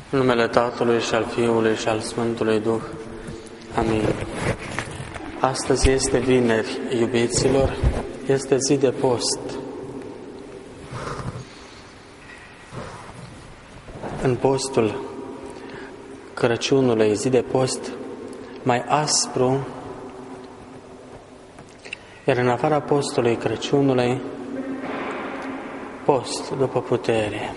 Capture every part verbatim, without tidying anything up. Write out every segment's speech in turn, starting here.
În numele Tatălui și al Fiului și al Sfântului Duh. Amin. Astăzi este vineri, iubiților, este zi de post. În postul Crăciunului, zi de post mai aspru, iar în afara postului Crăciunului, post după putere.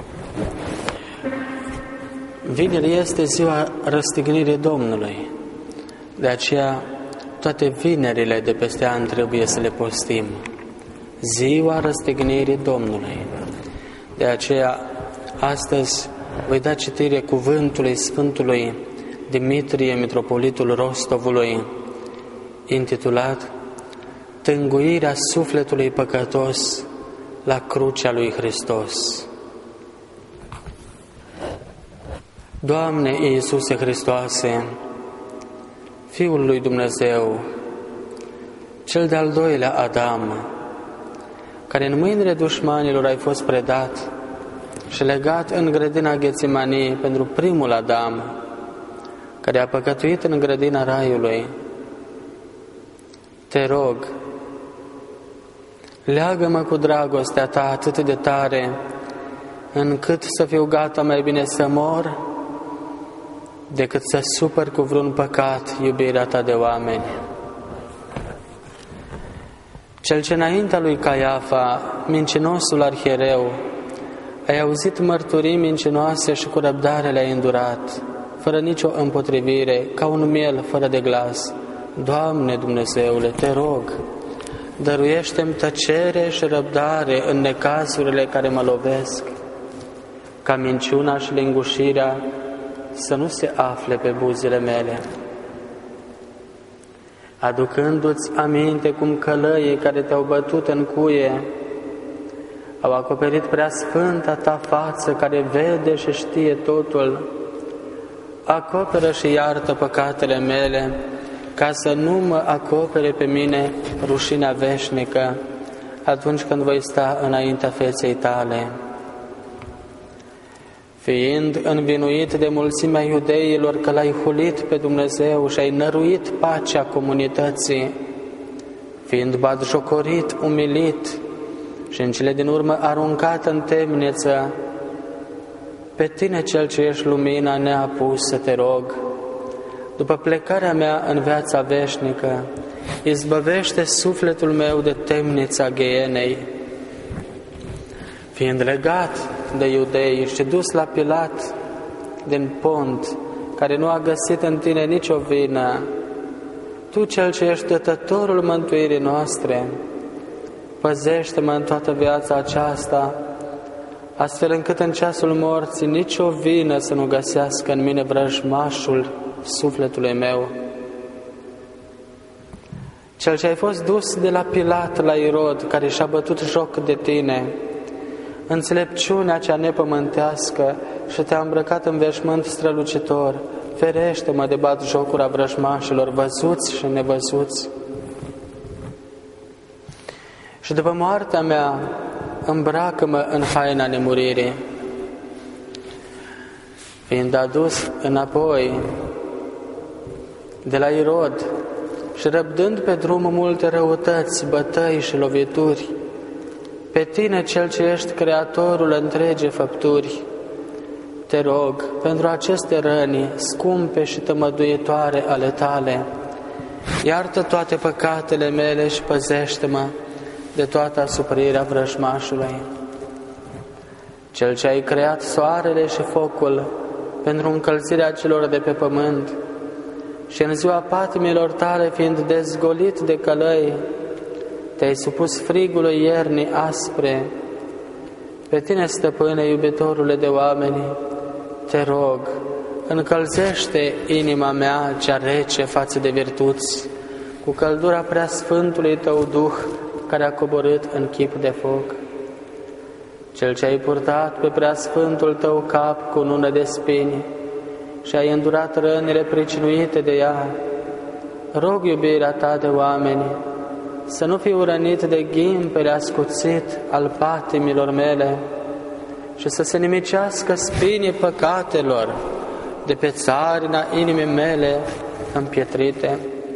Vineri este ziua răstignirii Domnului, de aceea toate vinerile de peste an trebuie să le postim. Ziua răstignirii Domnului. De aceea, astăzi voi da citire cuvântului Sfântului Dimitrie, mitropolitul Rostovului, intitulat Tânguirea sufletului păcătos la crucea lui Hristos. Doamne Iisuse Hristoase, Fiul lui Dumnezeu, cel de-al doilea Adam, care în mâinile dușmanilor ai fost predat și legat în grădina Ghețimanii pentru primul Adam, care a păcătuit în grădina Raiului, te rog, leagă-mă cu dragostea ta atât de tare, încât să fiu gata mai bine să mor, decât să supăr cu vreun păcat iubirea ta de oameni. Cel ce înaintea lui Caiafa, mincinosul arhiereu, ai auzit mărturii mincinoase și cu răbdare le-ai îndurat, fără nicio împotrivire, ca un miel fără de glas. Doamne Dumnezeule, te rog, dăruiește-mi tăcere și răbdare în necazurile care mă lovesc, ca minciuna și lingușirea să nu se afle pe buzele mele. Aducându-ți aminte cum călăii care te-au bătut în cuie au acoperit prea sfânta ta față care vede și știe totul, acoperă și iartă păcatele mele, ca să nu mă acopere pe mine rușinea veșnică atunci când voi sta înaintea feței tale. Fiind învinuit de mulțimea iudeilor că l-ai hulit pe Dumnezeu și ai năruit pacea comunității, fiind batjocorit, umilit și în cele din urmă aruncat în temniță, pe tine cel ce ești lumina neapusă, te rog, după plecarea mea în viața veșnică, izbăvește sufletul meu de temnița ghienei. Fiind legat de iudei și dus la Pilat din Pont, care nu a găsit în tine nicio vină, tu, cel ce ești dătătorul mântuirii noastre, păzește-mă în toată viața aceasta, astfel încât în ceasul morții nicio vină să nu găsească în mine vrăjmașul sufletului meu. Cel ce ai fost dus de la Pilat la Irod, care și-a bătut joc de tine, înțelepciunea cea nepământească și te-a îmbrăcat în veșmânt strălucitor, ferește-mă de batjocura vrăjmașilor văzuți și nevăzuți. Și după moartea mea, îmbracă-mă în haina nemuririi. Fiind adus înapoi de la Irod și răbdând pe drum multe răutăți, bătăi și lovituri, pe tine, cel ce ești creatorul întregi făpturi, te rog, pentru aceste răni scumpe și tămăduitoare ale tale, iartă toate păcatele mele și păzește-mă de toată asuprirea vrăjmașului. Cel ce ai creat soarele și focul pentru încălzirea celor de pe pământ și în ziua patimilor tale, fiind dezgolit de călăi, te-ai supus frigului iernii aspre, pe tine, stăpâne, iubitorule de oameni, te rog, încălzește inima mea cea rece față de virtuți, cu căldura prea sfântului tău Duh, care a coborât în chip de foc. Cel ce ai purtat pe prea sfântul tău cap cu nună de spini și ai îndurat rănile pricinuite de ea, rog iubirea ta de oameni, să nu fiu rănit de ghimpele ascuțit al patimilor mele și să se nimicească spinii păcatelor de pe țarina inimii mele împietrite.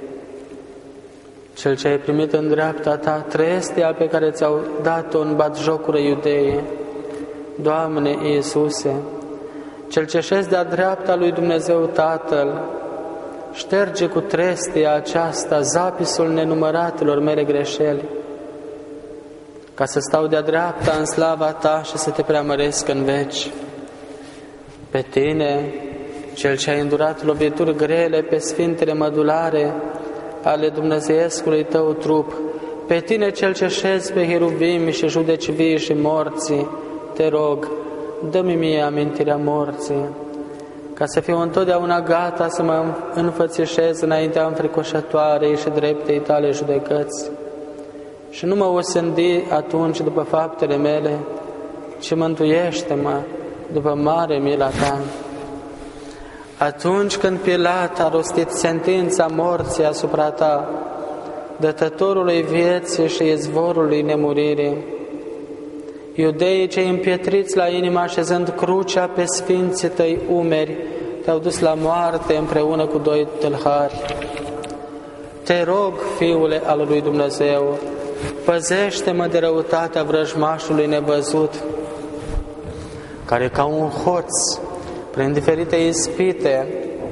Cel ce ai primit în dreapta ta trestia pe care ți-au dat-o în batjocură iudeii, Doamne Iisuse, Cel ce șezi de-a dreapta lui Dumnezeu Tatăl, șterge cu trestia aceasta zapisul nenumăratelor mele greșeli, ca să stau de-a dreapta în slava ta și să te preamăresc în veci. Pe tine, Cel ce ai îndurat lovituri grele pe sfintele mădulare ale dumnezeiescului tău trup, pe tine, Cel ce șezi pe heruvimi și judeci vii și morții, te rog, dă-mi mie amintirea morții, ca să fiu întotdeauna gata să mă înfățișez înaintea înfricoșătoarei și dreptei tale judecăți. Și nu mă osândi atunci după faptele mele, ci mântuiește-mă după mare mila ta. Atunci când Pilat a rostit sentința morții asupra ta, dătătorului vieții și izvorului nemuririi, iudeii cei împietriți la inimă, așezând crucea pe sfinții tăi umeri, te-au dus la moarte împreună cu doi tâlhari. Te rog, Fiule al lui Dumnezeu, păzește-mă de răutatea vrăjmașului nevăzut, care ca un hoț, prin diferite ispite,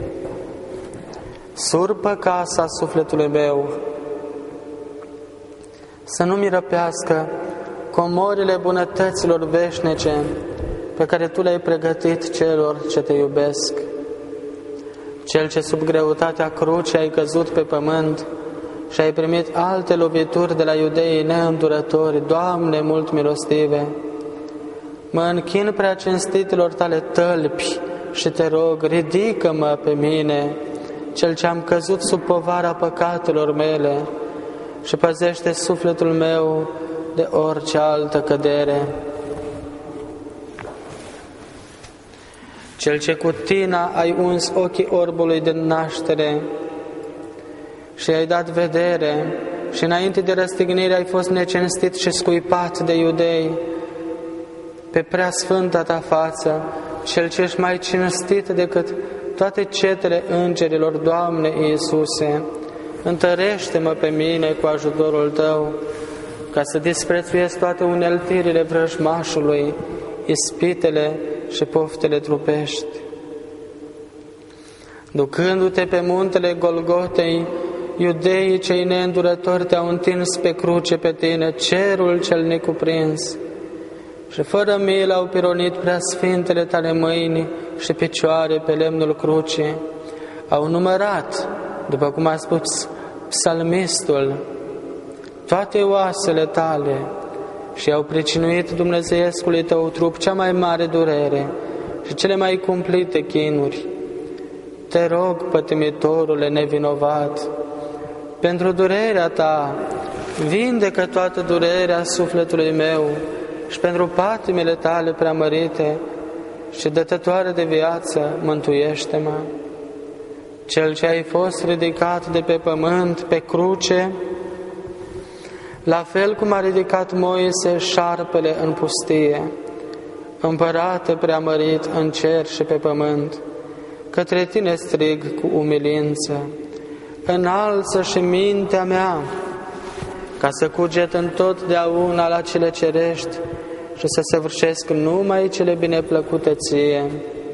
surpă casa sufletului meu, să nu mi răpească comorile bunătăților veșnice pe care Tu le-ai pregătit celor ce Te iubesc. Cel ce sub greutatea crucii ai căzut pe pământ și ai primit alte lovituri de la iudeii neîndurători, Doamne mult milostive, mă închin prea cinstitelor Tale tălpi și Te rog, ridică-mă pe mine, Cel ce am căzut sub povara păcatelor mele, și păzește sufletul meu de orice altă cădere. Cel ce cu tina ai uns ochii orbului de naștere și ai dat vedere și înainte de răstignire ai fost necinstit și scuipat de iudei pe prea sfânta ta față, Cel ce ești mai cinstit decât toate cetele îngerilor, Doamne Iisuse, întărește-mă pe mine cu ajutorul Tău, ca să disprețuiesc toate uneltirile vrăjmașului, ispitele și poftele trupești. Ducându-te pe muntele Golgotei, iudeii cei neîndurători te-au întins pe cruce pe tine, cerul cel necuprins, și fără milă au pironit prea sfintele tale mâini și picioare pe lemnul crucii. Au numărat, după cum a spus psalmistul, toate oasele tale și au pricinuit dumnezeiescului tău trup cea mai mare durere și cele mai cumplite chinuri. Te rog, pătimitorule nevinovat, pentru durerea ta, vindecă toată durerea sufletului meu și pentru patimile tale preamărite și dătătoare de viață, mântuiește-mă. Cel ce ai fost ridicat de pe pământ, pe cruce, la fel cum a ridicat Moise șarpele în pustie, Împărate preamărit în cer și pe pământ, către tine strig cu umilință, înalță și mintea mea, ca să cuget întotdeauna la cele cerești și să săvârșesc numai cele bineplăcute ție.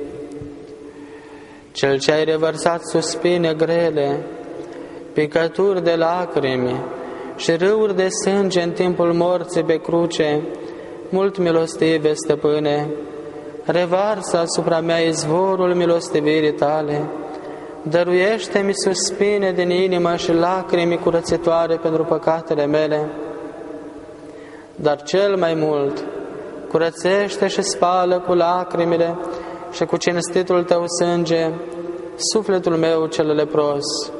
Cel ce ai revărsat suspine grele, picături de lacrimi și râuri de sânge în timpul morții pe cruce, mult milostive, Stăpâne, revarsă asupra mea izvorul milostivirii tale, dăruiește-mi suspine din inimă și lacrimi curățitoare pentru păcatele mele, dar cel mai mult curățește și spală cu lacrimile și cu cinstitul tău sânge sufletul meu cel lepros.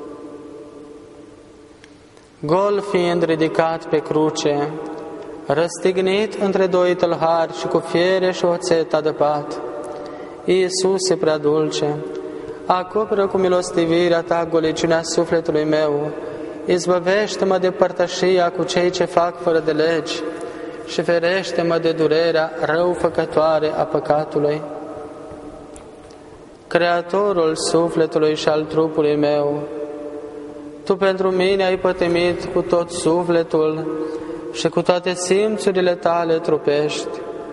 Gol fiind ridicat pe cruce, răstignit între doi tâlhari și cu fiere și oțet adăpat, Iisuse prea dulce, acoperă cu milostivirea ta goliciunea sufletului meu, izbăvește-mă de părtășia cu cei ce fac fără de legi și ferește-mă de durerea răufăcătoare a păcatului. Creatorul sufletului și al trupului meu, Tu pentru mine ai pătimit cu tot sufletul și cu toate simțurile Tale trupești,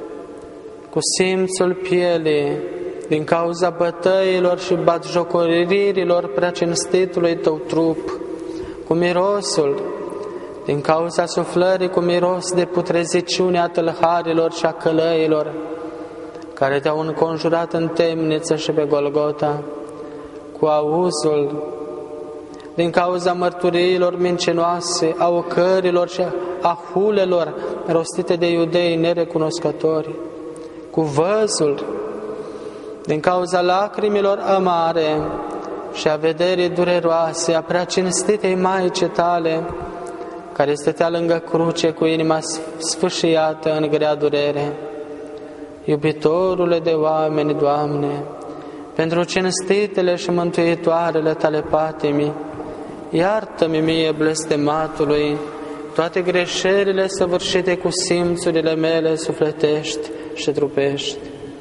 cu simțul pielii, din cauza bătăilor și batjocoririlor preacinstitului Tău trup, cu mirosul, din cauza suflării cu miros de putreziciunea tâlharilor și a călăilor, care Te-au înconjurat în temniță și pe Golgota, cu auzul, din cauza mărturiilor mincinoase, a ocărilor și a hulelor rostite de iudei nerecunoscători, cu văzul, din cauza lacrimilor amare și a vederii dureroase a preacinstitei Maicii Tale, care stătea lângă cruce cu inima sfâșiată în grea durere. Iubitorule de oameni, Doamne, pentru cinstitele și mântuitoarele Tale patimi, iartă-mi mie, blestematului, toate greșelile săvârșite cu simțurile mele sufletești și trupești.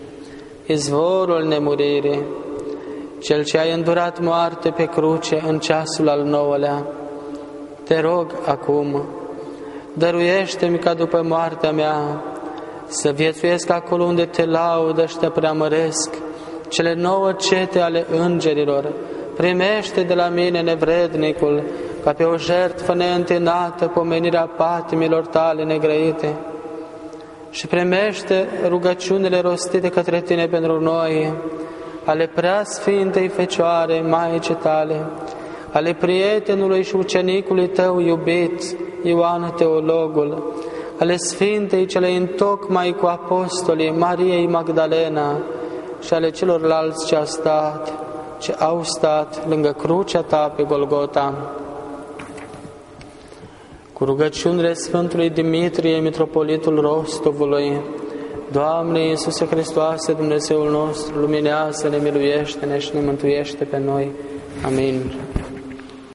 Izvorul nemuririi, Cel ce ai îndurat moarte pe cruce în ceasul al nouălea, Te rog acum, dăruiește-mi ca după moartea mea să viețuiesc acolo unde Te laudă și Te preamăresc, cele nouă cete ale îngerilor. Primește de la mine, nevrednicul, ca pe o jertfă neîntinată, pomenirea patimilor Tale negrăite, și primește rugăciunile rostite către Tine pentru noi, ale Preasfintei Fecioare, Maicii Tale, ale prietenului și ucenicului Tău iubit, Ioan Teologul, ale Sfintei cele întocmai cu apostolii, Mariei Magdalena, și ale celorlalți ce au stat, ce au stat lângă crucea Ta pe Golgota. Cu rugăciunile Sfântului Dimitrie, mitropolitul Rostovului, Doamne Iisuse Hristoase, Dumnezeul nostru, luminează-ne, miluiește-ne și ne mântuiește pe noi. Amin.